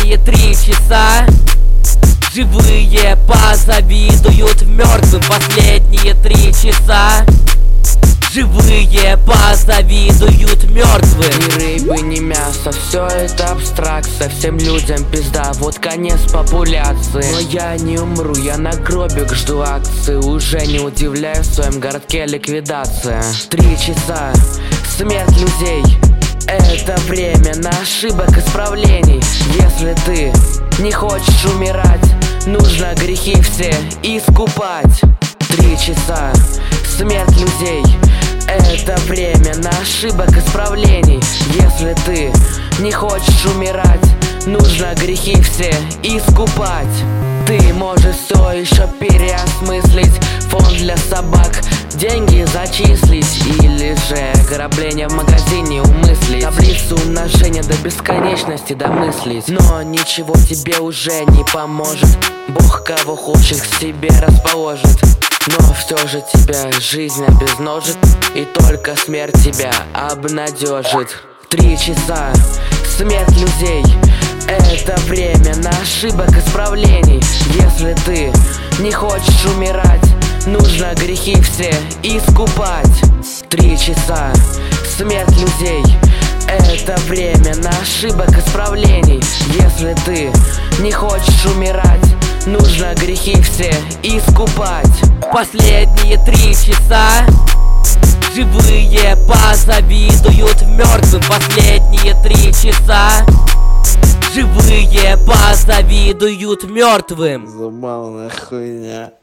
Последние 3 часа живые позавидуют мертвым. Последние 3 часа живые позавидуют мертвым. Ни рыбы, ни мясо, все это абстракция. Всем людям пизда, вот конец популяции. Но я не умру, я на гробик жду акции. Уже не удивляюсь, в своем городке ликвидация. 3 часа, смерть людей. Это время на ошибок исправлений. Если ты не хочешь умирать, нужно грехи все искупать. 3 часа, смерть людей. Это время на ошибок исправлений. Если ты не хочешь умирать, нужно грехи все искупать. Ты можешь все еще переосмыслить. Фонд для собак, деньги зачислить. Или же ограбление в магазине умыслить. Таблицу умножения до бесконечности домыслить. Но ничего тебе уже не поможет. Бог кого хочет к себе расположит. Но все же тебя жизнь обезножит, и только смерть тебя обнадежит. 3 часа, смерть людей. Это время на ошибок исправлений. Если ты не хочешь умирать, нужно грехи все искупать. 3 часа, смерть людей. Это время на ошибок исправлений. Если ты не хочешь умирать, нужно грехи все искупать. Последние 3 часа живые позавидуют мертвым. Последние 3 часа живые позавидуют мертвым. Забавная хуйня.